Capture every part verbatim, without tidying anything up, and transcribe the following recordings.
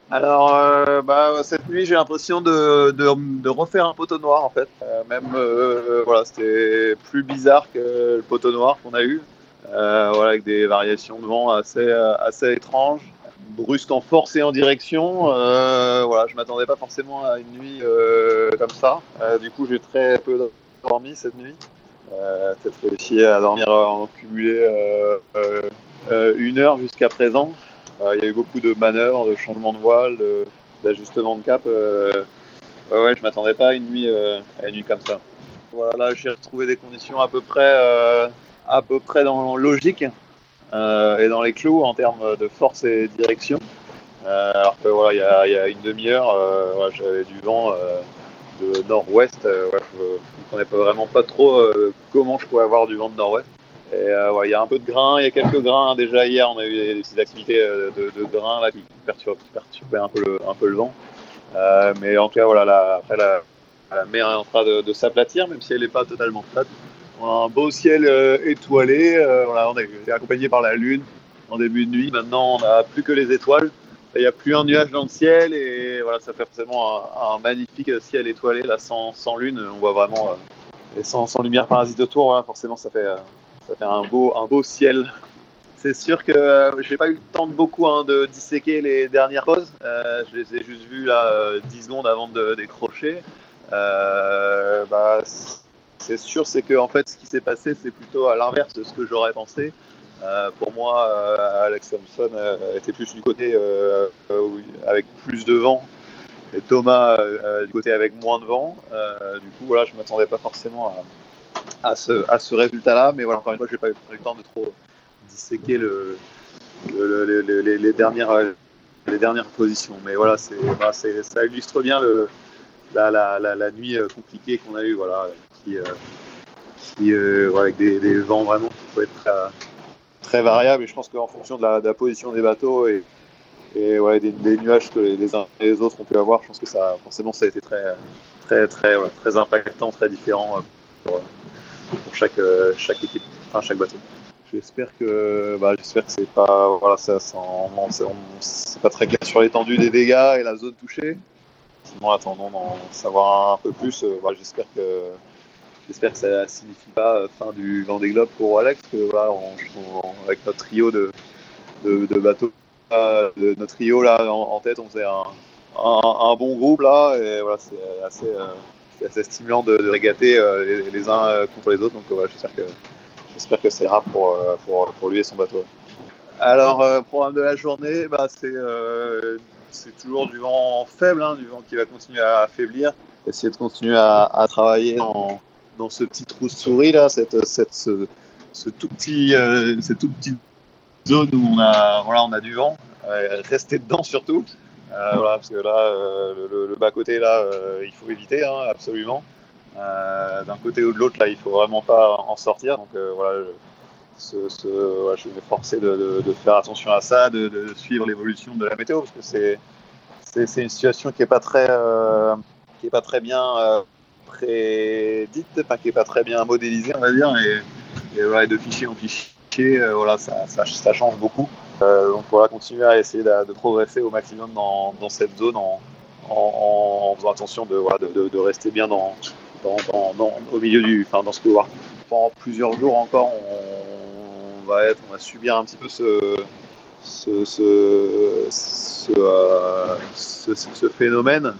Alors, euh, bah, cette nuit, j'ai l'impression de, de, de refaire un poteau noir en fait. Euh, même, euh, voilà, c'était plus bizarre que le poteau noir qu'on a eu. Euh, voilà, avec des variations de vent assez, euh, assez étranges, brusques en force et en direction. Euh, voilà, je m'attendais pas forcément à une nuit euh, comme ça. Euh, du coup, j'ai très peu dormi cette nuit. Euh, peut-être réussi à dormir en cumulé euh, euh, euh, une heure jusqu'à présent. Euh, il y a eu beaucoup de manœuvres, de changements de voile, de- d'ajustements de cap. Euh, ouais, ouais, je m'attendais pas à une nuit, euh, à une nuit comme ça. Voilà, là, j'ai retrouvé des conditions à peu près, euh, à peu près dans logique euh, et dans les clous en termes de force et de direction. Euh, alors que voilà, il y a, il y a une demi-heure, euh, voilà, j'avais du vent euh, de nord-ouest. Euh, ouais, je ne comprenais pas vraiment pas trop euh, comment je pouvais avoir du vent de nord-ouest. Et euh, ouais, il y a un peu de grain, il y a quelques grains. Déjà hier, on a eu des, des petites activités euh, de, de grains là, qui perturbaient, qui perturbaient un, peu le, un peu le vent. Euh, mais en tout cas, voilà, la, après la, la mer est en train de, de s'aplatir, même si elle n'est pas totalement plate. On a un beau ciel euh, étoilé. Euh, voilà, on a été accompagné par la lune en début de nuit. Maintenant, on n'a plus que les étoiles. Il n'y a plus un nuage dans le ciel et voilà, ça fait forcément un, un magnifique ciel étoilé là, sans, sans lune. On voit vraiment euh, et sans, sans lumière parasite autour. Voilà, forcément, ça fait, euh, ça fait un beau, un beau ciel. C'est sûr que euh, j'ai pas eu le temps de beaucoup hein, de disséquer les dernières pauses. Euh, je les ai juste vues là euh, dix secondes avant de décrocher. Euh, bah, c'est sûr, c'est que en fait, ce qui s'est passé, c'est plutôt à l'inverse de ce que j'aurais pensé. Euh, pour moi, euh, Alex Thompson euh, était plus du côté euh, euh, avec plus de vent et Thomas euh, du côté avec moins de vent. Euh, du coup, voilà, je m'attendais pas forcément à, à ce, à ce résultat-là, mais voilà, encore une fois, j'ai pas eu le temps de trop disséquer le, le, le, le, les, les, dernières, les dernières positions. Mais voilà, c'est, bah, c'est, ça illustre bien le, la, la, la, la nuit compliquée qu'on a eue, voilà, qui, euh, qui euh, voilà, avec des, des vents vraiment qui peuvent être très, très variables. Et je pense qu'en fonction de la, de la position des bateaux et, et ouais, des, des nuages que les uns et les autres ont pu avoir, je pense que ça, forcément, ça a été très, très, très, ouais, très impactant, très différent pour, pour chaque, chaque équipe, enfin chaque bateau. J'espère que, bah, j'espère que c'est pas, voilà, ça, ça en, c'est, c'est pas très clair sur l'étendue des dégâts et la zone touchée. Sinon, attendons d'en savoir un peu plus. Euh, bah, j'espère que, j'espère que ça signifie pas fin du Vendée Globe pour Alex, que voilà, on, on, avec notre trio de, de, de bateaux, euh, de, notre trio là en, en tête, on faisait un, un, un bon groupe là, et voilà, c'est assez, euh, c'est assez stimulant de, de régater euh, les, les uns contre les autres. Donc voilà, j'espère que J'espère que c'est rare pour, pour, pour lui et son bateau. Alors, euh, programme de la journée, bah, c'est, euh, c'est toujours du vent faible, hein, du vent qui va continuer à affaiblir. Essayer de continuer à, à travailler dans, dans ce petit trou de souris, là, cette, cette, ce, ce tout petit, euh, cette toute petite zone où on a, voilà, on a du vent. Euh, rester dedans surtout. Euh, voilà, parce que là, euh, le, le bas-côté, là, euh, il faut éviter, hein, absolument. Euh, d'un côté ou de l'autre, là, il faut vraiment pas en sortir. Donc euh, voilà, ce, ce, ouais, je vais forcer de, de, de, faire attention à ça, de, de suivre l'évolution de la météo, parce que c'est, c'est, c'est une situation qui est pas très, euh, qui est pas très bien euh, prédite, enfin, qui est pas très bien modélisée, on va dire, et, et, ouais, de fichier en fichier, euh, voilà, ça, ça, ça change beaucoup. Euh, donc voilà, continuer à essayer de, de progresser au maximum dans, dans cette zone en, en, en faisant attention de, voilà, de, de, de rester bien dans, dans, dans, dans, au milieu du, enfin, dans ce couloir. Pendant plusieurs jours encore, on, on va être, on va subir un petit peu ce, ce, ce, ce, euh, ce, ce phénomène.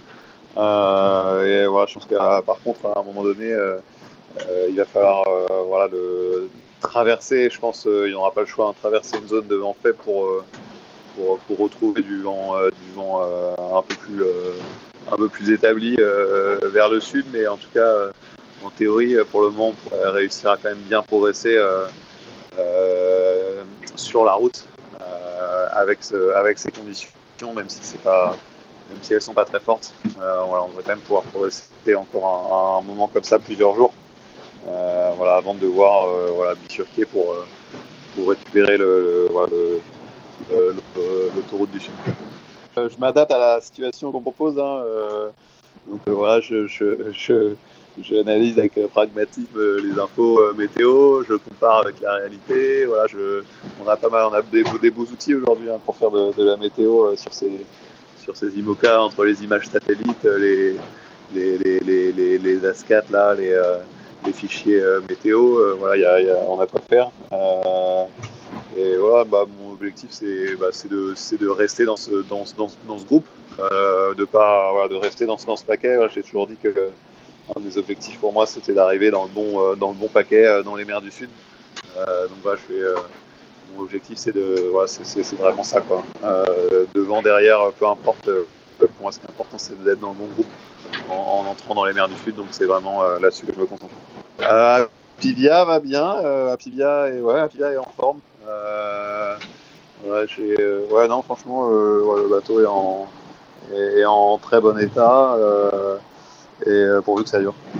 Euh, et voilà, je pense qu'à par contre, à un moment donné, euh, euh, il va falloir euh, voilà, le, traverser. Je pense qu'il n'y aura pas le choix, hein, traverser une zone de vent faible pour, euh, pour, pour retrouver du vent, euh, du vent euh, un peu plus, euh, un peu plus établi euh, vers le sud. Mais en tout cas, euh, en théorie, pour le moment, on pourrait réussir à quand même bien progresser euh, euh, sur la route euh, avec, ce, avec ces conditions, même si c'est pas, même si elles sont pas très fortes. Euh, voilà, on va quand même pouvoir progresser encore un, un moment comme ça, plusieurs jours, euh, voilà, avant de devoir euh, voilà, bifurquer pour, euh, pour récupérer le, le, voilà, le, le, le, l'autoroute du Sud. Euh, je m'adapte à la situation qu'on propose. Hein, euh, donc euh, voilà, je, je, je, j'analyse avec euh, pragmatisme euh, les infos euh, météo, je compare avec la réalité. Voilà, je, on a pas mal, on a des, des beaux outils aujourd'hui hein, pour faire de, de la météo euh, sur ces sur ces IMOCA, entre les images satellites, les, les, les, les, les, les ASCAT, là, les, euh, les fichiers euh, météo, euh, voilà, y a, y a, on a quoi faire. Euh, et voilà, bah, mon objectif, c'est, bah, c'est, de, c'est de rester dans ce, dans, dans, dans ce groupe, euh, de, pas, voilà, de rester dans ce, dans ce paquet. Voilà, j'ai toujours dit que un des objectifs pour moi, c'était d'arriver dans le bon, euh, dans le bon paquet, euh, dans les mers du Sud. Euh, donc voilà, je fais, euh, mon objectif, c'est de, voilà, c'est, c'est, c'est vraiment ça, quoi. Euh, devant, derrière, peu importe. Euh, pour moi, ce qui est important, c'est d'être dans le bon groupe en, en entrant dans les mers du Sud. Donc c'est vraiment euh, là-dessus que je me concentre. Euh, Apivia va bien. Euh, Apivia est, ouais, Apivia est en forme. Euh, ouais, j'ai, euh, ouais, non, franchement, euh, ouais, le bateau est en, est, est en très bon état. Euh, et euh, pourvu que ça dure.